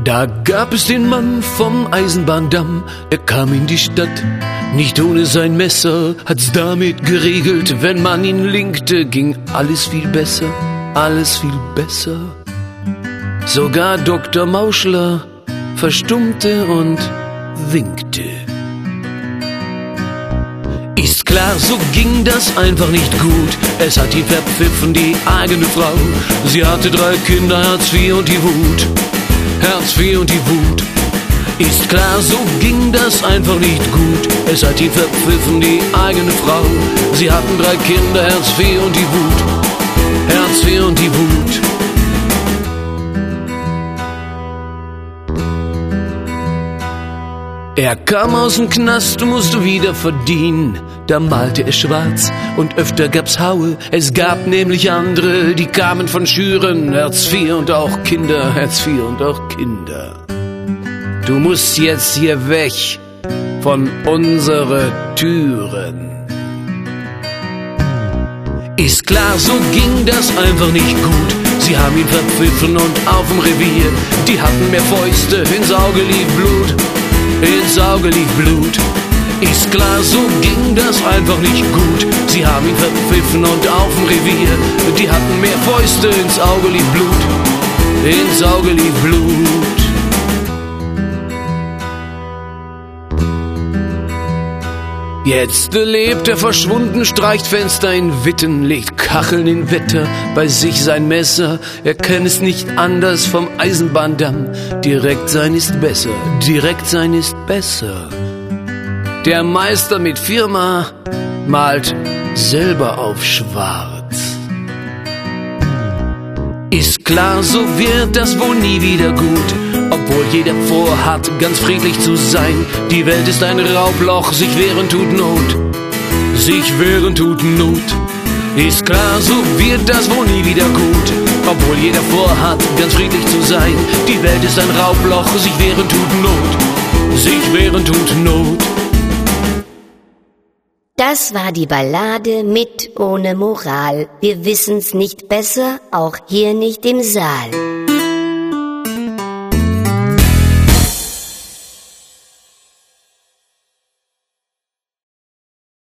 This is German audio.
Da gab es den Mann vom Eisenbahndamm, er kam in die Stadt, nicht ohne sein Messer, hat's damit geregelt, wenn man ihn linkte, ging alles viel besser, alles viel besser. Sogar Dr. Mauschler verstummte und winkte. Ist klar, so ging das einfach nicht gut, es hat ihn verpfiffen, die eigene Frau. Sie hatte 3 Kinder, Hartz IV und die Wut. Hartz IV und die Wut. Ist klar, so ging das einfach nicht gut. Es hat ihn verpfiffen, die eigene Frau. Sie hatten 3 Kinder, Hartz IV und die Wut. Hartz IV und die Wut. Er kam aus dem Knast und musste wieder verdienen. Da malte er schwarz und öfter gab's Haue. Es gab nämlich andere, die kamen von Schüren. Hartz IV und auch Kinder, Hartz IV und auch Kinder. Du musst jetzt hier weg von unsere Türen. Ist klar, so ging das einfach nicht gut. Sie haben ihn verpfiffen und auf dem Revier. Die hatten mehr Fäuste, ins Auge lief Blut. Ins Auge lief Blut. Ist klar, so ging das einfach nicht gut. Sie haben ihn verpfiffen und auf dem Revier. Die hatten mehr Fäuste, ins Auge lief Blut. Ins Auge lief Blut. Jetzt lebt er verschwunden, streicht Fenster in Witten, legt Kacheln in Wetter, bei sich sein Messer. Er kennt es nicht anders vom Eisenbahndamm. Direkt sein ist besser, direkt sein ist besser. Der Meister mit Firma malt selber auf schwarz. Ist klar, so wird das wohl nie wieder gut. Obwohl jeder vorhat, ganz friedlich zu sein. Die Welt ist ein Raubloch, sich wehren tut Not. Sich wehren tut Not. Ist klar, so wird das wohl nie wieder gut. Obwohl jeder vorhat, ganz friedlich zu sein. Die Welt ist ein Raubloch, sich wehren tut Not. Sich wehren tut Not. Das war die Ballade mit ohne Moral. Wir wissen's nicht besser, auch hier nicht im Saal.